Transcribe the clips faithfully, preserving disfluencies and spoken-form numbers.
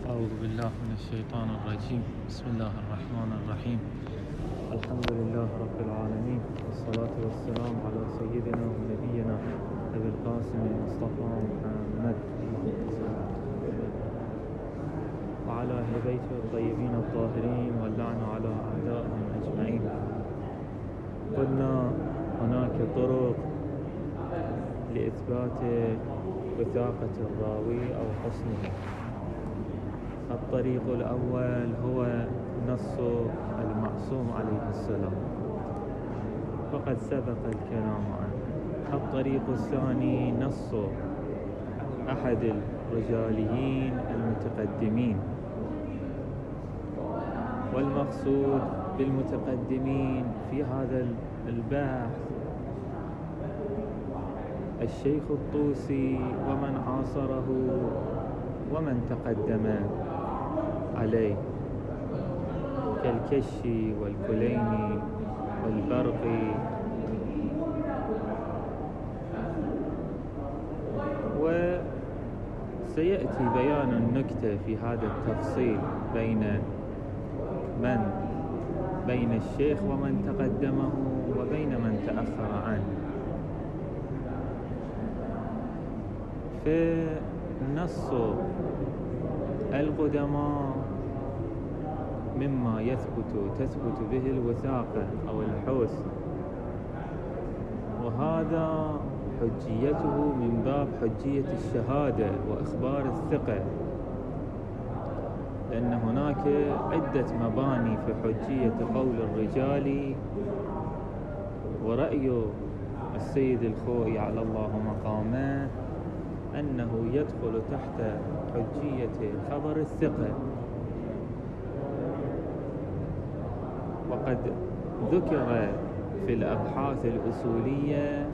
أعوذ بالله من الشيطان الرجيم. بسم الله الرحمن الرحيم. الحمد لله رب العالمين، والصلاة والسلام على سيدنا ونبينا أبي القاسم المصطفى محمد وعلى أهل بيته الطيبين الطاهرين، واللعنة على أعدائهم أجمعين. قلنا هناك طرق لإثبات وثاقة الراوي أو حسنه. الطريق الأول هو نص المعصوم عليه السلام، فقد سبق الكلام عنه. الطريق الثاني نص أحد الرجاليين المتقدمين، والمقصود بالمتقدمين في هذا البحث الشيخ الطوسي ومن عاصره ومن تقدم عليه كالكشي والكليني والبرقي. وسيأتي بيان النكتة في هذا التفصيل بين من بين الشيخ ومن تقدمه وبين من تأخر عنه. فنص القدماء مما يثبت تثبت به الوثاقة أو الحسن، وهذا حجيته من باب حجية الشهادة وإخبار الثقة، لأن هناك عدة مباني في حجية قول الرجال. ورأي السيد الخوئي على الله مقامه أنه يدخل تحت حجية خبر الثقة. وقد ذكر في الأبحاث الأصولية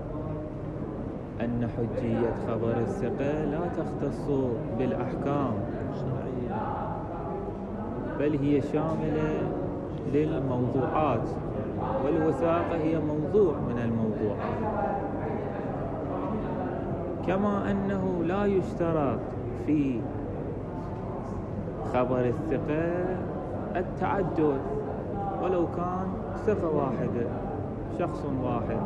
أن حجية خبر الثقة لا تختص بالأحكام، بل هي شاملة للموضوعات، والوثاقة هي موضوع من الموضوعات. كما أنه لا يشترط في خبر الثقة التعدد، ولو كان ثقة واحدة شخص واحد،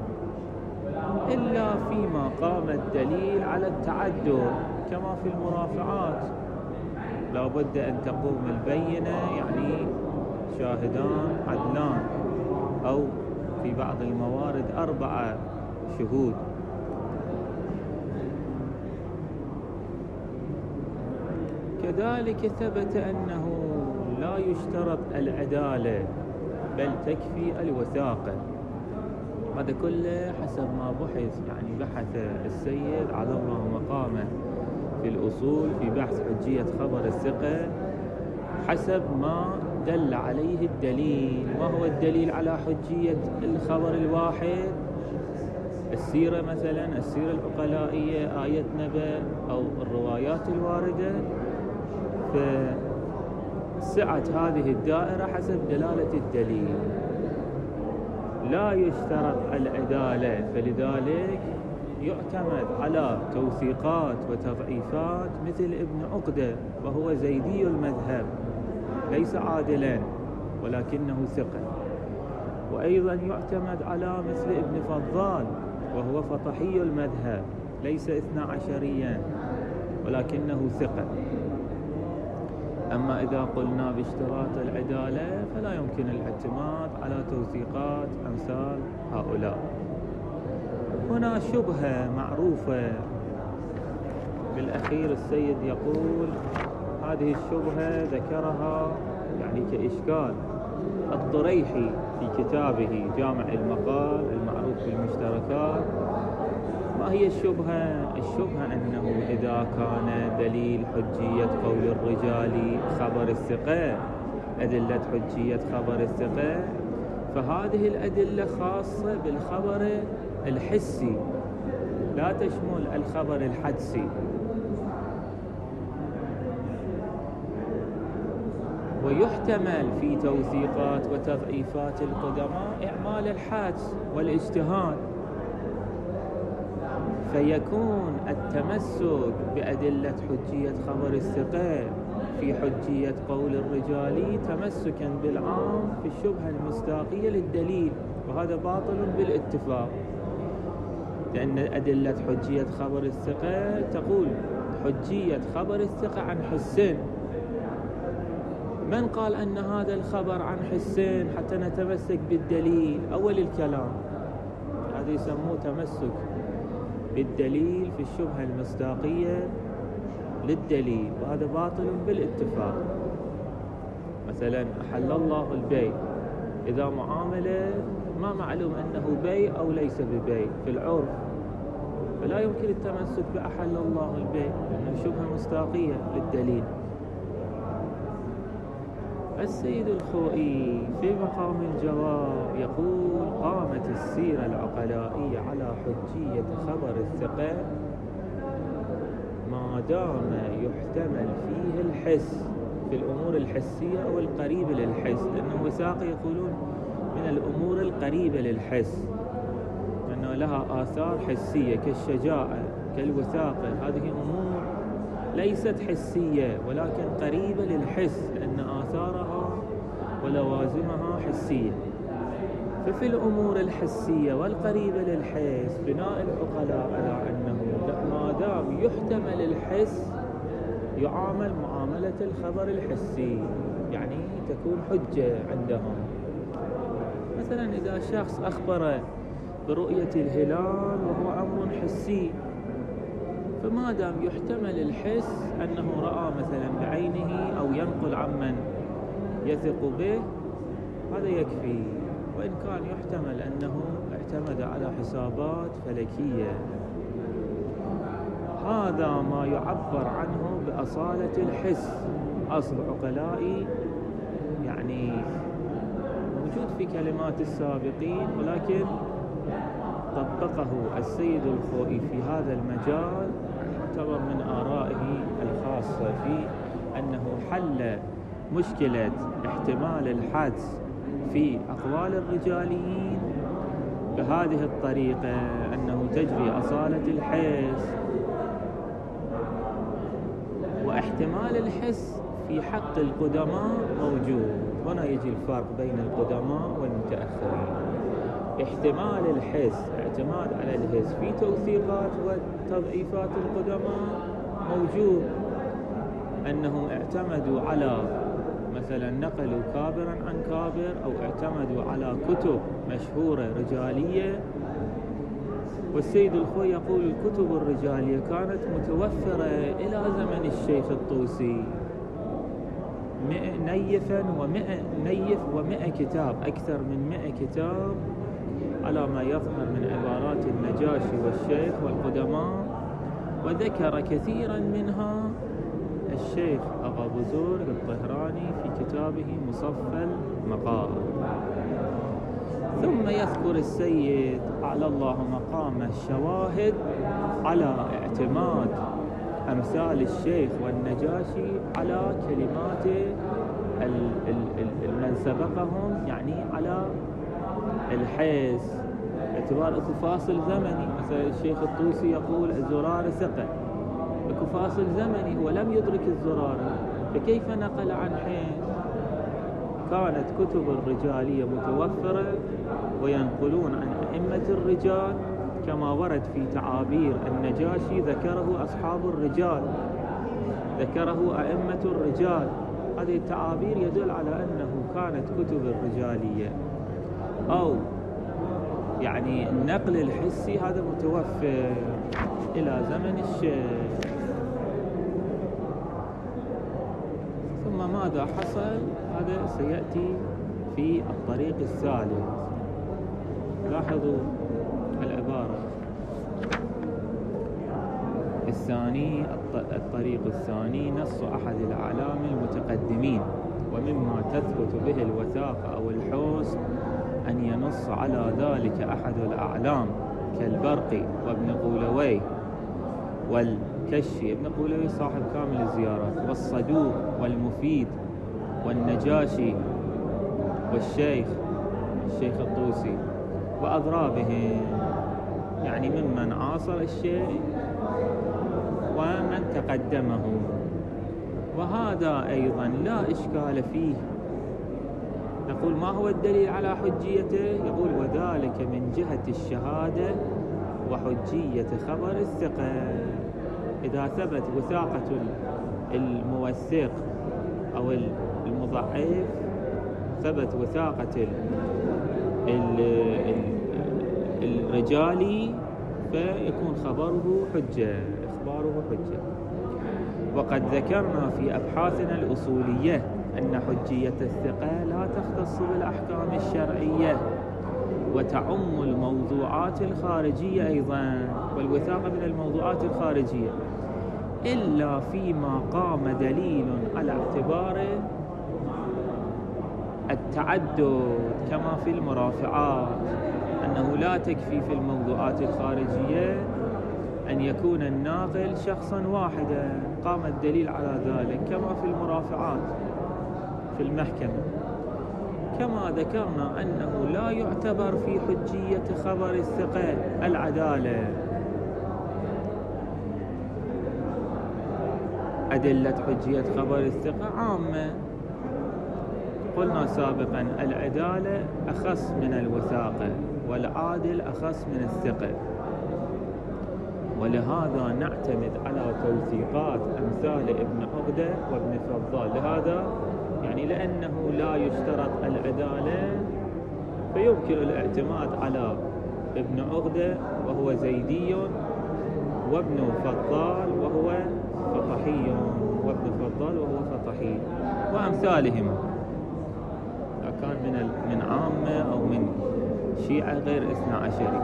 إلا فيما قام الدليل على التعدد، كما في المرافعات لا بد أن تقوم البينة، يعني شاهدان عدلان، أو في بعض الموارد أربعة شهود. كذلك ثبت أنه لا يشترط العدالة، بل تكفي الوثاقة. هذا كله حسب ما بحث، يعني بحث السيد على الله مقامه في الأصول في بحث حجية خبر الثقة حسب ما دل عليه الدليل. ما هو الدليل على حجية الخبر الواحد؟ السيرة مثلا، السيرة العقلائية، آية نبأ، أو الروايات الواردة. فسعة هذه الدائرة حسب دلالة الدليل، لا يشترط العدالة، فلذلك يعتمد على توثيقات وتضعيفات مثل ابن عقدة، وهو زيدي المذهب، ليس عادلا ولكنه ثقة. وأيضا يعتمد على مثل ابن فضال، وهو فطحي المذهب، ليس اثنا عشريا ولكنه ثقة. أما إذا قلنا باشتراط العدالة فلا يمكن الاعتماد على توثيقات أمثال هؤلاء. هنا شبهة معروفة، بالأخير السيد يقول هذه الشبهة ذكرها يعني كإشكال الطريحي في كتابه جامع المقال المعروف بالمشتركات. ما هي الشبهة؟ الشبهة أنه إذا كان دليل حجية قول الرجال خبر الثقة، أدلة حجية خبر الثقة، فهذه الأدلة خاصة بالخبر الحسي، لا تشمل الخبر الحدسي. ويحتمل في توثيقات وتضعيفات القدماء إعمال الحدس والاجتهاد، فيكون التمسك بأدلة حجية خبر الثقة في حجية قول الرجال تمسكا بالعام في الشبهة المصداقية للدليل، وهذا باطل بالاتفاق، لأن أدلة حجية خبر الثقة تقول حجية خبر الثقة عن حسين. من قال أن هذا الخبر عن حسين حتى نتمسك بالدليل؟ أول الكلام هذا يسموه تمسك بالدليل في الشبهة المصداقية للدليل، وهذا باطل بالاتفاق. مثلا أحل الله البيع، إذا معاملة ما معلوم أنه بيع أو ليس ببيع في العرف، فلا يمكن التمسك بأحل الله البيع لأنه شبهة مصداقية للدليل. السيد الخوئي في مقام الجواب يقول قامت السيرة العقلائية على حجية خبر الثقة ما دام يحتمل فيه الحس في الأمور الحسية أو القريبة للحس، لأنه وثاق يقولون من الأمور القريبة للحس، لأنه لها آثار حسية كالشجاعة كالوثاقة، هذه أمور ليست حسية ولكن قريبة للحس لأن آثارها ولوازمها حسية. ففي الأمور الحسية والقريبة للحس بناء العقلاء على أنه ما دام يحتمل الحس يعامل معاملة الخبر الحسي، يعني تكون حجة عندهم. مثلا إذا شخص أخبر برؤية الهلال وهو أمر حسي، فما دام يحتمل الحس أنه رأى مثلا بعينه أو ينقل عمن يثق به هذا يكفي، وإن كان يحتمل أنه اعتمد على حسابات فلكية. هذا ما يعبر عنه بأصالة الحس، أصل عقلائي يعني موجود في كلمات السابقين، ولكن طبقه السيد الخوئي في هذا المجال يعتبر من آرائه الخاصة في أنه حل مشكلة احتمال الحدس في أقوال الرجاليين بهذه الطريقة، أنه تجري أصالة الحس، واحتمال الحس في حق القدماء موجود. هنا يجي الفرق بين القدماء والمتأخرين. احتمال الحس اعتماد على الحس في توثيقات وتضعيفات القدماء موجود، أنهم اعتمدوا على مثلا نقلوا كابرا عن كابر أو اعتمدوا على كتب مشهورة رجالية. والسيد الخوئي يقول الكتب الرجالية كانت متوفرة إلى زمن الشيخ الطوسي نيفا ومئة نيف ومئة كتاب، أكثر من مئة كتاب على ما يظهر من عبارات النجاشي والشيخ والقدماء، وذكر كثيرا منها الشيخ أغا بزرگ الطهراني في كتابه مصفى المقال. ثم يذكر السيد على الله مقام الشواهد على اعتماد أمثال الشيخ والنجاشي على كلمات من سبقهم، يعني على الحس باعتبار اكو فاصل زمني. مثلا الشيخ الطوسي يقول الزرار ثقة، اكو فاصل زمني هو لم يدرك الزرار، فكيف نقل عن حس؟ كانت كتب الرجالية متوفرة وينقلون عن أئمة الرجال كما ورد في تعابير النجاشي، ذكره أصحاب الرجال، ذكره أئمة الرجال. هذه التعابير يدل على أنه كانت كتب الرجالية أو يعني النقل الحسي هذا متوفر إلى زمن الشيخ. ثم ماذا حصل؟ هذا سيأتي في الطريق الثالث. لاحظوا العبارة الثاني، الطريق الثاني نص أحد الأعلام المتقدمين، ومما تثبت به الوثاقة أو الحسن أن ينص على ذلك أحد الأعلام كالبرقي وابن قولوي والكشي. ابن قولوي صاحب كامل الزيارات، والصدوق والمفيد والنجاشي والشيخ الشيخ الطوسي وأضرابهم. يعني ممن عاصر الشيء ومن تقدمه. وهذا أيضا لا إشكال فيه. نقول ما هو الدليل على حجيته؟ يقول وذلك من جهة الشهادة وحجية خبر الثقة. إذا ثبت وثاقة الموثق أو المضعف، ثبت وثاقة الرجالي، فيكون خبره حجة، إخباره حجة. وقد ذكرنا في أبحاثنا الأصولية أن حجية الثقة لا تختص بالأحكام الشرعية وتعم الموضوعات الخارجية أيضا، والوثاقة من الموضوعات الخارجية، إلا فيما قام دليل على اعتبار التعدد كما في المرافعات، أنه لا تكفي في الموضوعات الخارجية أن يكون الناقل شخصا واحدا، قام الدليل على ذلك كما في المرافعات في المحكمة. كما ذكرنا أنه لا يعتبر في حجية خبر الثقة العدالة. أدلة حجية خبر الثقة عامة، قلنا سابقا العدالة أخص من الوثاقة، والعادل أخص من الثقة، ولهذا نعتمد على توثيقات أمثال ابن عقدة وابن فضال. لهذا يعني لأنه لا يشترط العدالة، فيمكن الاعتماد على ابن عقدة وهو زيدي، وابن فضال وهو فطحي، وابن فضال وهو فطحي، وأمثالهما، كان من من عامة أو من شيعة غير اثنا عشري.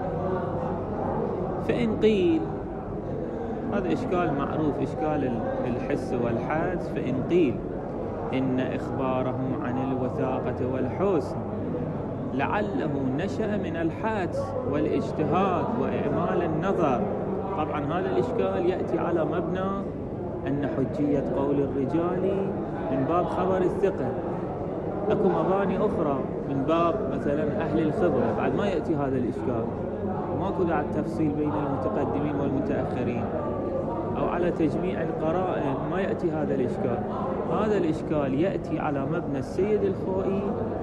فإن قيل، هذا إشكال معروف، إشكال الحس والحدس، فإن قيل إن إخبارهم عن الوثاقة والحسن لعله نشأ من الحدس والاجتهاد وإعمال النظر، طبعا هذا الإشكال يأتي على مبنى أن حجية قول الرجال من باب خبر الثقة. أكو مباني أخرى من باب مثلا أهل الخبرة، بعد ما يأتي هذا الإشكال، ماكو داعي التفصيل بين المتقدمين والمتأخرين، أو على تجميع القرائن ما يأتي هذا الإشكال. هذا الإشكال يأتي على مبنى السيد الخوئي،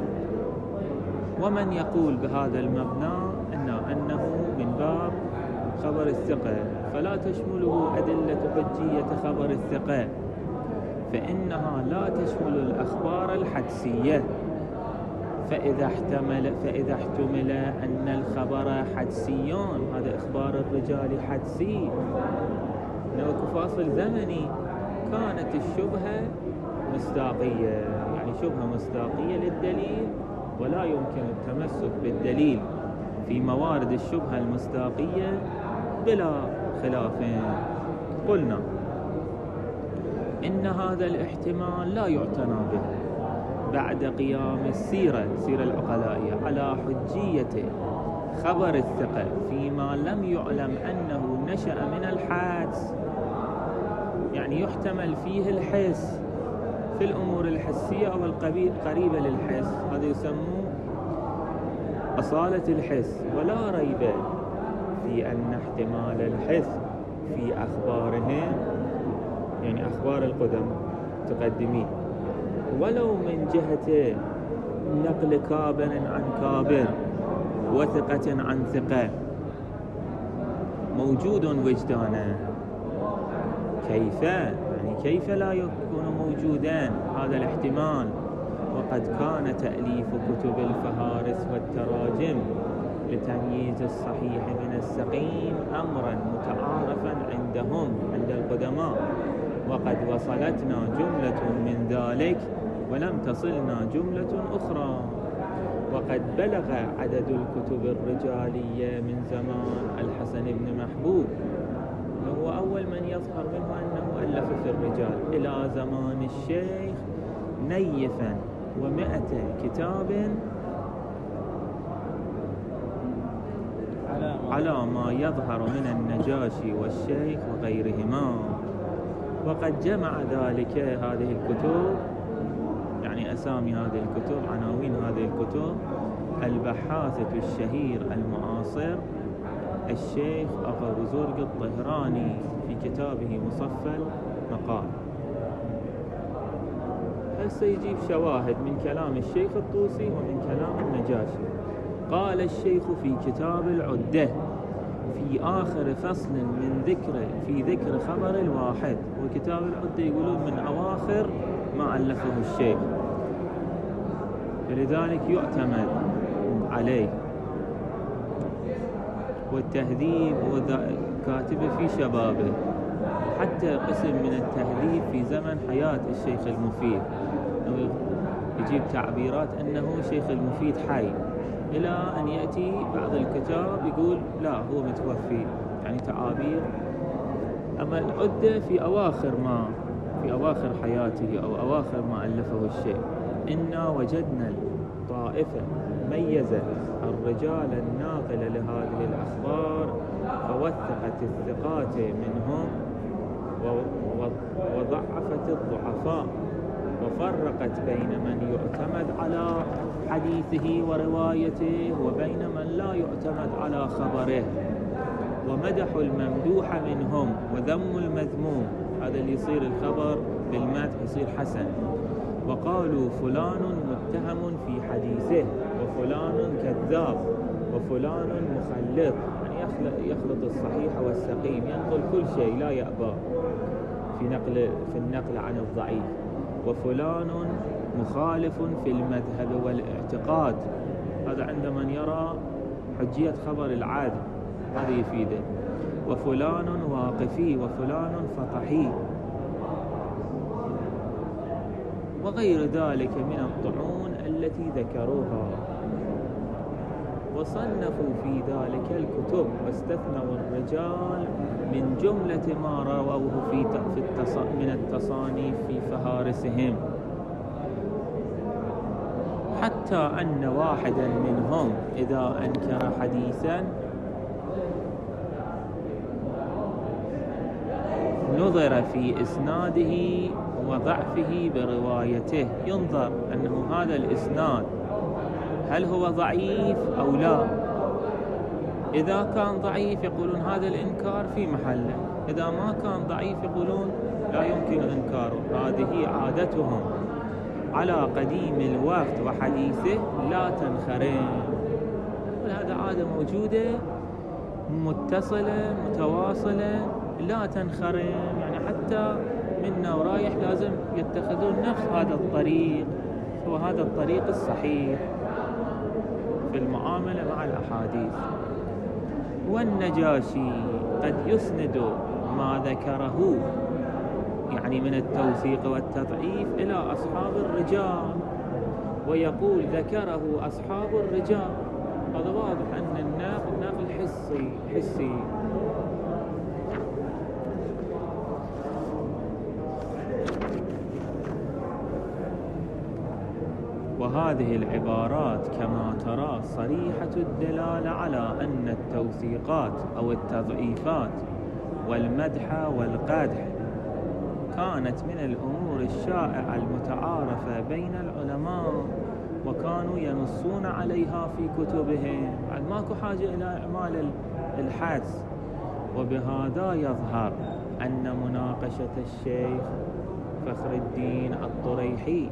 ومن يقول بهذا المبنى إنه, إنه من باب خبر الثقة، فلا تشمله أدلة حجية خبر الثقة، فإنها لا تشمل الأخبار الحدسية. فإذا احتمل فإذا احتمل أن الخبر حدسيون، هذا إخبار الرجال حدسي، إنه فاصل زمني، كانت الشبهة مصداقية، يعني شبهة مصداقية للدليل، ولا يمكن التمسك بالدليل في موارد الشبهة المصداقية بلا خلاف. قلنا إن هذا الاحتمال لا يعتنى به بعد قيام السيرة سيرة العقلائية على حجية خبر الثقة فيما لم يعلم أنه نشأ من الحدس، يعني يحتمل فيه الحس في الأمور الحسية أو القريبة للحس، هذا يسموه أصالة الحس. ولا ريب في أن احتمال الحس في أخبارهم، يعني أخبار القدم تقدمين، ولو من جهة نقل كابر عن كابر وثقة عن ثقة، موجود وجدانا. كيف؟ يعني كيف لا يكون موجودان هذا الاحتمال، وقد كان تأليف كتب الفهارس والتراجم لتمييز الصحيح من السقيم أمرا متعارفا عندهم عند القدماء، وقد وصلتنا جملة من ذلك ولم تصلنا جملة أخرى. وقد بلغ عدد الكتب الرجالية من زمان الحسن بن محبوب، وهو أول من يظهر منه أنه ألف في الرجال، إلى زمان الشيخ نيفا ومائة كتاب على ما يظهر من النجاشي والشيخ وغيرهما. وقد جمع ذلك هذه الكتب، يعني أسامي هذه الكتب، عناوين هذه الكتب، البحاثة الشهير المعاصر الشيخ أبو زرق الطهراني في كتابه مصفى المقال. هسه يجيب شواهد من كلام الشيخ الطوسي ومن كلام النجاشي. قال الشيخ في كتاب العدة في آخر فصل من ذكر في ذكر خبر الواحد، وكتاب العدة يقولون من أواخر ما ألفه الشيخ، فلذلك يعتمد عليه. والتهذيب كاتبه في شبابه، حتى قسم من التهذيب في زمن حياة الشيخ المفيد، يجيب تعبيرات أنه شيخ المفيد حي، إلى أن يأتي بعض الكتاب يقول لا هو متوفي، يعني تعابير. أما العدة في أواخر ما في أواخر حياته أو أواخر ما ألفه الشيخ. إنا وجدنا الطائفة ميزت الرجال الناقل لهذه الأخبار فوثقت الثقات منهم وضعفت الضعفاء، وفرقت بين من يعتمد على حديثه وروايته وبين من لا يعتمد على خبره، ومدحوا الممدوح منهم وذموا المذموم. هذا اللي يصير الخبر بالمدح يصير حسن. وقالوا فلان متهم في حديثه، وفلان كذاب، وفلان مخلط، يعني يخلط, يخلط الصحيح والسقيم، ينقل كل شيء لا يأبى في نقل في النقل عن الضعيف. وفلان مخالف في المذهب والاعتقاد، هذا عند من يرى حجية خبر العادل، هذا يفيده. وفلان واقفي، وفلان فقحي، وغير ذلك من الطعون التي ذكروها. وصنفوا في ذلك الكتب واستثنوا الرجال من جملة ما رووه في من التصانيف في فهارسهم، حتى أن واحدا منهم إذا أنكر حديثا نظر في إسناده وضعفه بروايته، ينظر أنه هذا الإسناد هل هو ضعيف أو لا. إذا كان ضعيف يقولون هذا الإنكار في محله، إذا ما كان ضعيف يقولون لا يمكن إنكاره. هذه عادتهم على قديم الوقت وحديثه لا تنخرم. هذا عادة موجودة متصلة متواصلة لا تنخرم، يعني حتى منا ورايح لازم يتخذون نفس هذا الطريق، هو هذا الطريق الصحيح في المعاملة مع الأحاديث. والنجاشي قد يسند ما ذكره يعني من التوثيق والتضعيف إلى أصحاب الرجال، ويقول ذكره أصحاب الرجال. هذا واضح أن النقل نقل حسي حسي وهذه العبارات كما ترى صريحة الدلالة على أن التوثيقات أو التضعيفات والمدح والقدح كانت من الأمور الشائعة المتعارفة بين العلماء، وكانوا ينصون عليها في كتبهم. يعني ماكو حاجة إلى إعمال الحدس. وبهذا يظهر أن مناقشة الشيخ فخر الدين الطريحي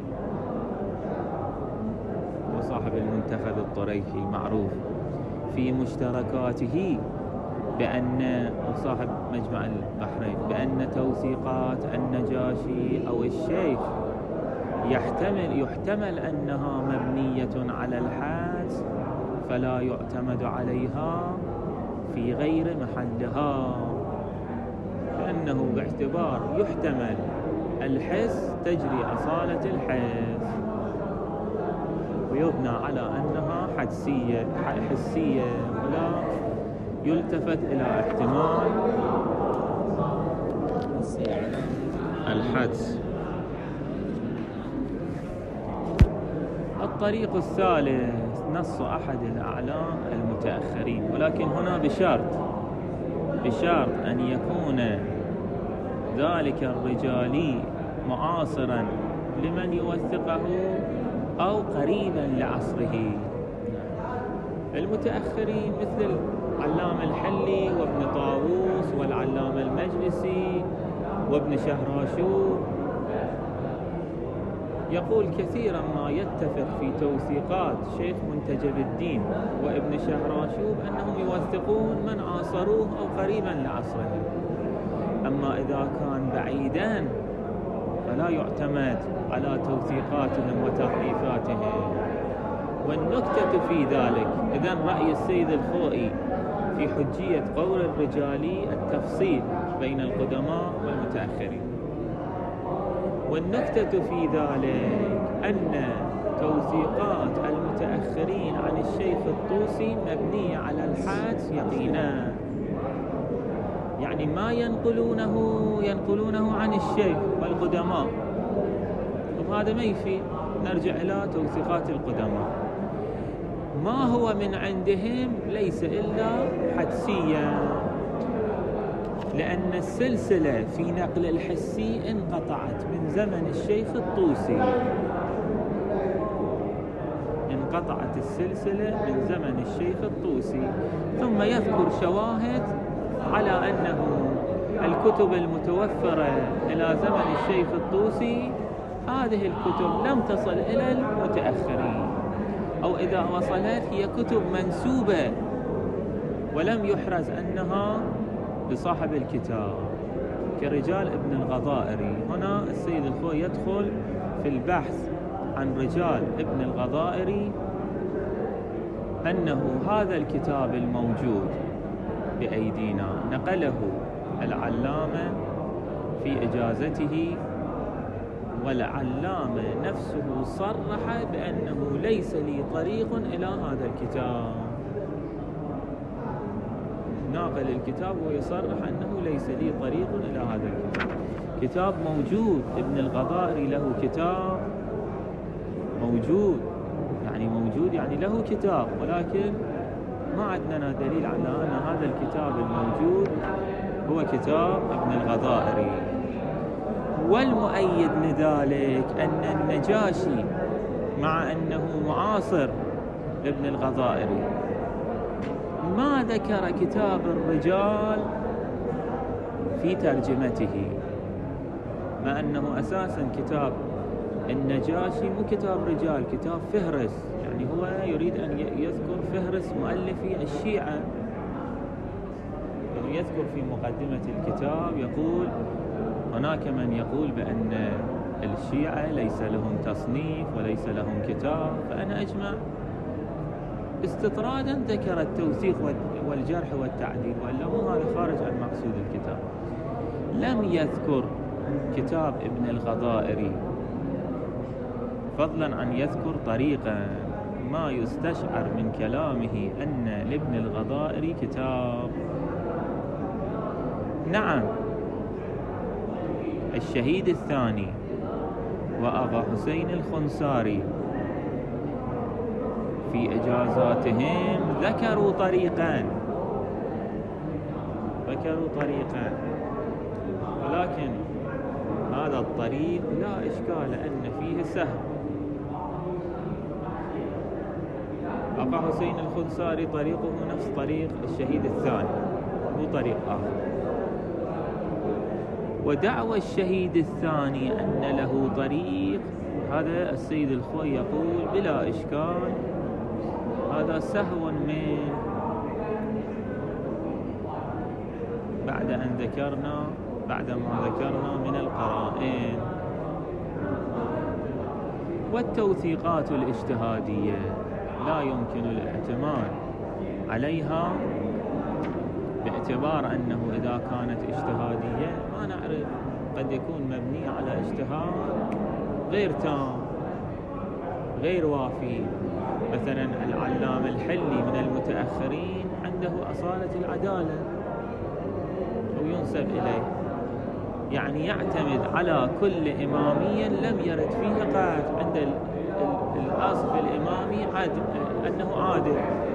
وصاحب المنتخب الطريحي المعروف في مشتركاته بأن وصاحب مجمع البحرين بأن توثيقات النجاشي أو الشيخ يحتمل يحتمل أنها مبنية على الحدس، فلا يعتمد عليها في غير محلها، لأنه باعتبار يحتمل الحس تجري أصالة الحس، ويبنى على أنها حدسية حسية، ولا يلتفت إلى احتمال الحدس. الطريق الثالث نص أحد الأعلام المتأخرين، ولكن هنا بشرط بشرط أن يكون ذلك الرجالي معاصرا لمن يوثقه أو قريبا لعصره. المتأخرين مثل العلامة الحلي وابن طاووس والعلامة المجلسي وابن شهراشوب. يقول كثيرا ما يتفق في توثيقات شيخ منتجب الدين وابن شهراشوب أنهم يوثقون من عاصروه أو قريبا لعصره، أما إذا كان بعيدا فلا يعتمد على توثيقاتهم وتحريفاتهم. والنكتة في ذلك إذن رأي السيد الخوئي في حجية قول الرجالي التفصيل بين القدماء والمتأخرين. والنكتة في ذلك أن توثيقات المتأخرين عن الشيخ الطوسي مبنية على الحدس يقينا، يعني ما ينقلونه ينقلونه عن الشيخ والقدماء، وهذا ما يفيد. نرجع إلى توثيقات القدماء، ما هو من عندهم ليس إلا حدسيا، لأن السلسلة في نقل الحسي انقطعت من زمن الشيخ الطوسي، انقطعت السلسلة من زمن الشيخ الطوسي. ثم يذكر شواهد على أنه الكتب المتوفرة إلى زمن الشيخ الطوسي هذه الكتب لم تصل إلى المتأخرين، أو إذا وصلت هي كتب منسوبة ولم يحرز أنها لصاحب الكتاب، كرجال ابن الغضائري. هنا السيد الخوئي يدخل في البحث عن رجال ابن الغضائري، أنه هذا الكتاب الموجود بأيدينا نقله العلامة في إجازته، والعلامة نفسه صرح بأنه ليس لي طريق إلى هذا الكتاب. ناقل الكتاب ويصرح أنه ليس لي طريق إلى هذا الكتاب. كتاب موجود، ابن الغضائري له كتاب موجود، يعني موجود يعني له كتاب، ولكن ما عندنا دليل على أن هذا الكتاب الموجود هو كتاب ابن الغضائري. والمؤيد لذلك أن النجاشي مع أنه معاصر لابن الغضائري ما ذكر كتاب الرجال في ترجمته، مع أنه أساسا كتاب النجاشي مو كتاب رجال، كتاب فهرس، يعني هو يريد أن يذكر فهرس مؤلفي الشيعة. يعني يذكر في مقدمة الكتاب يقول هناك من يقول بأن الشيعة ليس لهم تصنيف وليس لهم كتاب، فأنا أجمع استطرادا ذكر التوثيق والجرح والتعديل، وإلا مو هذا خارج عن مقصود الكتاب. لم يذكر كتاب ابن الغضائري، فضلا عن يذكر طريقا ما يستشعر من كلامه أن لابن الغضائري كتاب. نعم، الشهيد الثاني وأبا حسين الخنساري في إجازاتهم ذكروا طريقا ذكروا طريقا ولكن هذا الطريق لا إشكال أن فيه سهم. أبا حسين الخنساري طريقه نفس طريق الشهيد الثاني، مو طريق آخر. ودعوى الشهيد الثاني أن له طريق، هذا السيد الخوئي يقول بلا إشكال هذا سهو من بعد أن ذكرنا بعد ما ذكرنا من القرائن. والتوثيقات الاجتهادية لا يمكن الاعتماد عليها، باعتبار أنه إذا كانت اجتهادية ما نعرف، قد يكون مبني على اجتهاد غير تام غير وافي. مثلا العلامة الحلي من المتأخرين عنده أصالة العدالة أو ينسب إليه، يعني يعتمد على كل إمامي لم يرد فيه قاعد عند الأصل الإمامي عادل، أنه عادل.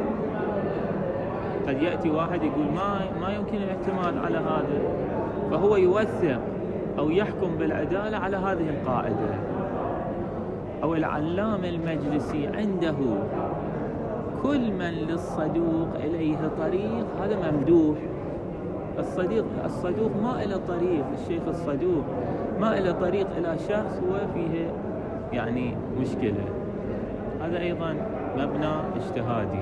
قد يأتي واحد يقول ما ما يمكن الاعتماد على هذا، فهو يوثق أو يحكم بالعدالة على هذه القاعدة. أو العلامة المجلسي عنده كل من للصدوق إليه طريق هذا ممدوح. الصديق الصدوق ما إلى طريق، الشيخ الصدوق ما إلى طريق إلى شخص هو فيه يعني مشكلة، هذا أيضا مبنى اجتهادي.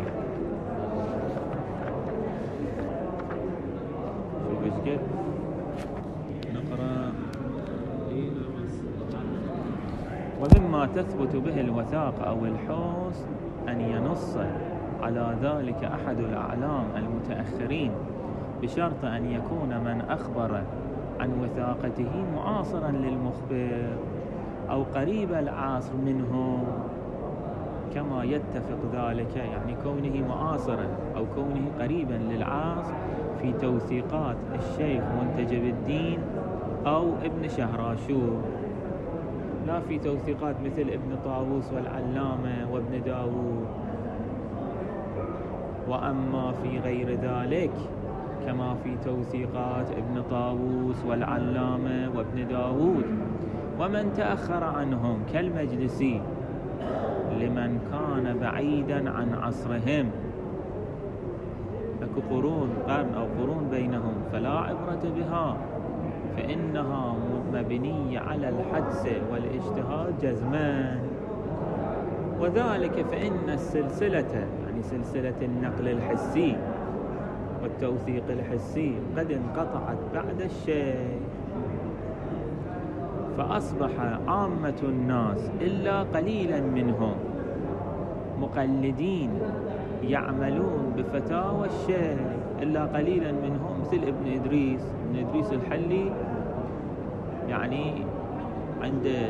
شوف ايش قد نقرأ. ومما تثبت به الوثاقة أو الحسن أن ينص على ذلك أحد الأعلام المتأخرين، بشرط أن يكون من أخبر عن وثاقته معاصرا للمخبر أو قريب العصر منه، كما يتفق ذلك يعني كونه معاصرا أو كونه قريبا للعصر في توثيقات الشيخ منتجب الدين أو ابن شهراشور، لا في توثيقات مثل ابن طاووس والعلامة وابن داود. وأما في غير ذلك كما في توثيقات ابن طاووس والعلامة وابن داود ومن تأخر عنهم كالمجلسي لمن كان بعيدا عن عصرهم، لك قرون قرن أو قرون بينهم، فلا عبرة بها، فإنها مبنية على الحدس والاجتهاد جزمان. وذلك فإن السلسلة يعني سلسلة النقل الحسي والتوثيق الحسي قد انقطعت بعد الشيخ، فأصبح عامة الناس إلا قليلا منهم مقلدين يعملون بفتاوى الشيخ، إلا قليلا منهم مثل ابن إدريس ابن إدريس الحلي، يعني عنده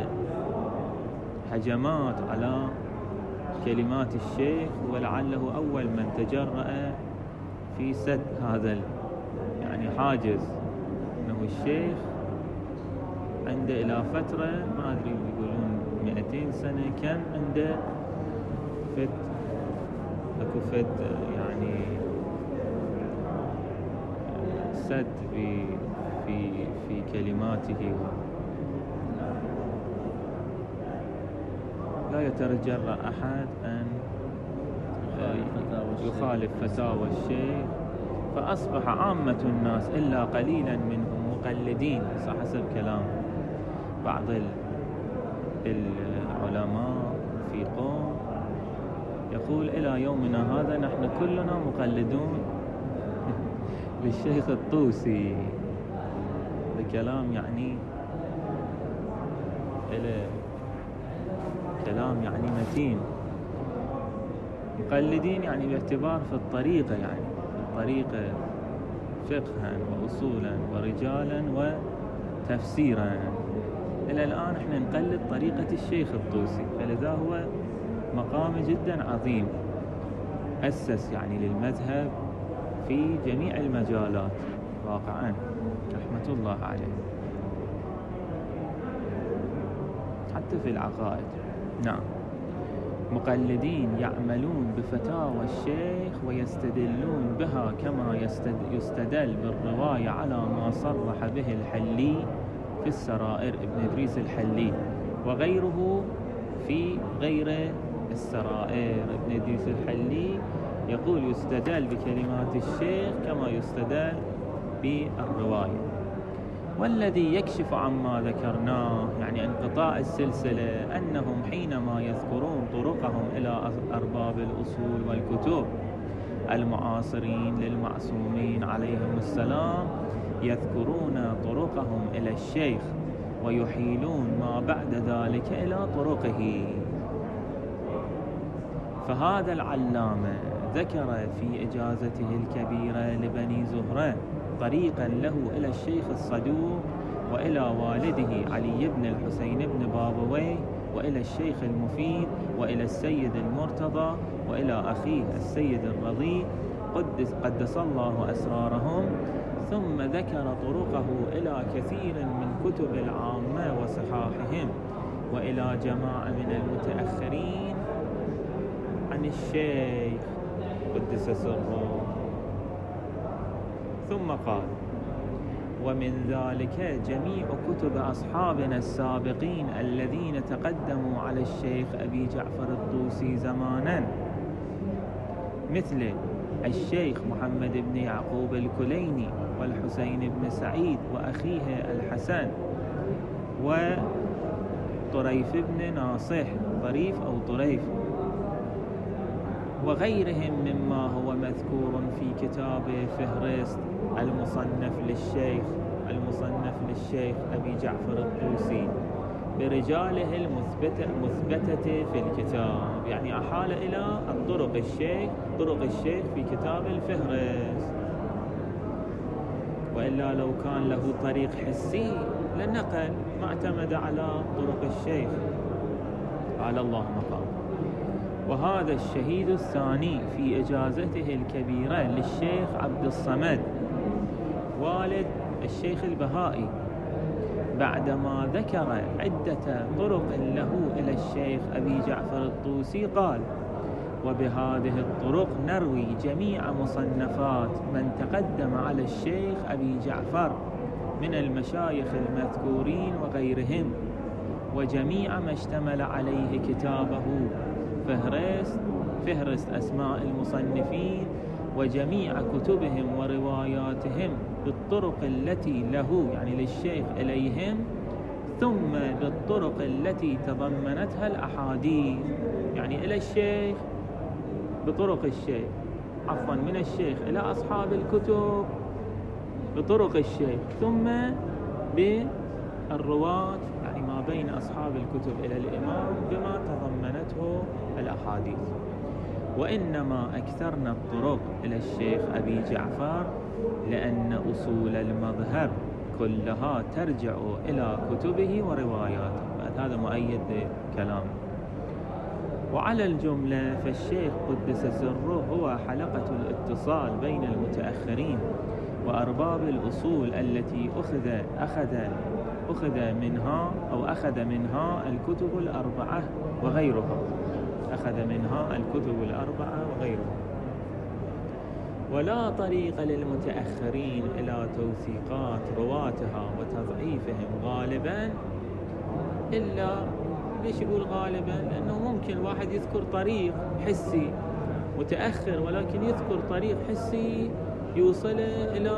هجمات على كلمات الشيخ، ولعله أول من تجرأ في سد هذا يعني حاجز، أنه الشيخ عنده إلى فترة ما أدري يقولون مئتين سنة كان عنده فت أكو فت يعني سد في في في كلماته، لا يتجرأ أحد أن يخالف فتاوى الشيخ، فأصبح عامة الناس إلا قليلا منهم مقلدين حسب كلام بعض العلماء في قوم، يقول إلى يومنا هذا نحن كلنا مقلدون للشيخ الطوسي. بكلام يعني إلى كلام يعني متين، مقلدين يعني باعتبار في الطريقة، يعني الطريقة فقها وأصولا ورجالا وتفسيرا. إلى الآن احنا نقلد طريقة الشيخ الطوسي، فلذا هو مقام جدا عظيم، أسس يعني للمذهب في جميع المجالات واقعا رحمة الله عليه، حتى في العقائد. نعم، مقلدين يعملون بفتاوى الشيخ ويستدلون بها كما يستدل بالرواية على ما صرح به الحلي في السرائر ابن إدريس الحلي وغيره في غير السرائر. ابن إدريس الحلي يقول يستدل بكلمات الشيخ كما يستدل بالرواية. والذي يكشف عما ذكرناه يعني انقطاع السلسلة أنهم حينما يذكرون طرقهم إلى أرباب الأصول والكتب المعاصرين للمعصومين عليهم السلام يذكرون طرقهم إلى الشيخ ويحيلون ما بعد ذلك إلى طرقه. فهذا العلامة ذكر في إجازته الكبيرة لبني زهرة طريقا له إلى الشيخ الصدوق وإلى والده علي بن الحسين بن بابويه وإلى الشيخ المفيد وإلى السيد المرتضى وإلى أخيه السيد الرضي قدس, قدس الله أسرارهم، ثم ذكر طرقه إلى كثير من كتب العامة وصحاحهم وإلى جماعة من المتأخرين عن الشيخ قدس سره. ثم قال: ومن ذلك جميع كتب أصحابنا السابقين الذين تقدموا على الشيخ أبي جعفر الطوسي زمانا مثل الشيخ محمد بن يعقوب الكليني والحسين بن سعيد وأخيه الحسن وطريف بن ناصح، طريف أو طريف، وغيرهم مما هو مذكور في كتاب فهرست المصنف للشيخ المصنف للشيخ أبي جعفر الطوسي برجاله المثبتة مثبتة في الكتاب. يعني أحال إلى الطرق الشيخ طرق الشيخ في كتاب الفهرست، وإلا لو كان له طريق حسي لنقل ما اعتمد على طرق الشيخ. على الله مقام. وهذا الشهيد الثاني في إجازته الكبيرة للشيخ عبد الصمد والد الشيخ البهائي، بعدما ذكر عدة طرق له إلى الشيخ أبي جعفر الطوسي قال: وبهذه الطرق نروي جميع مصنفات من تقدم على الشيخ أبي جعفر من المشايخ المذكورين وغيرهم، وجميع ما اشتمل عليه كتابه فهرست فهرست أسماء المصنفين، وجميع كتبهم ورواياتهم بالطرق التي له يعني للشيخ إليهم، ثم بالطرق التي تضمنتها الأحاديث يعني إلى الشيخ بطرق الشيخ عفوا من الشيخ إلى أصحاب الكتب بطرق الشيخ، ثم بالرواة يعني ما بين أصحاب الكتب إلى الإمام بما تضمنته الأحاديث. وإنما أكثرنا الطرق إلى الشيخ أبي جعفر لأن أصول المذهب كلها ترجع إلى كتبه ورواياته. هذا مؤيد كلامه. وعلى الجملة فالشيخ قدس سره هو حلقة الاتصال بين المتأخرين وأرباب الأصول التي أخذ أخذ أخذ منها أو أخذ منها الكتب الأربعة وغيرها أخذ منها الكتب الأربعة وغيرها. ولا طريق للمتأخرين إلى توثيقات رواتها وتضعيفهم غالبا إلا. ليش يقول غالبا؟ لأنه ممكن واحد يذكر طريق حسي متأخر ولكن يذكر طريق حسي يوصل إلى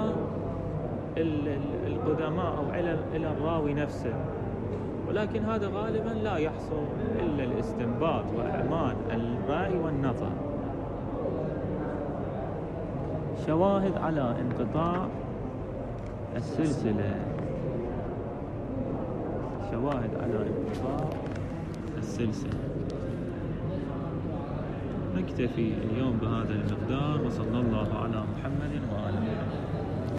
القدماء أو إلى الراوي نفسه، ولكن هذا غالبا لا يحصل إلا الاستنباط وأعمال الرأي والنظر. شواهد على انقطاع السلسلة شواهد على انقطاع السلسلة. نكتفي اليوم بهذا المقدار، وصلى الله على محمد وآله.